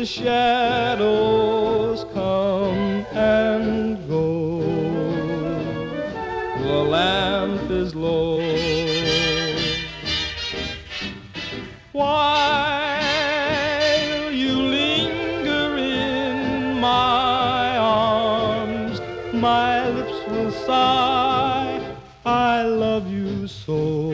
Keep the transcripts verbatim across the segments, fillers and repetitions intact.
the shadows come and go, the lamp is low. While you linger in my arms, my lips will sigh, I love you so.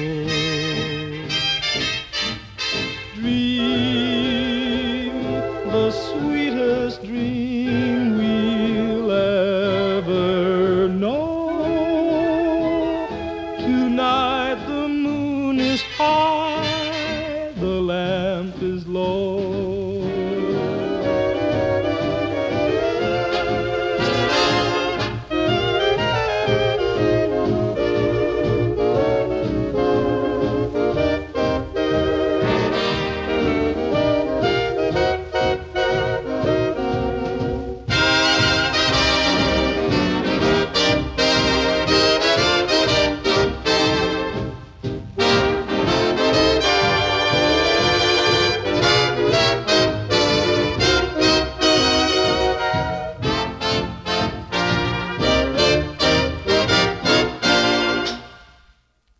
Dream the sweetest dream we'll ever know. Tonight the moon is high,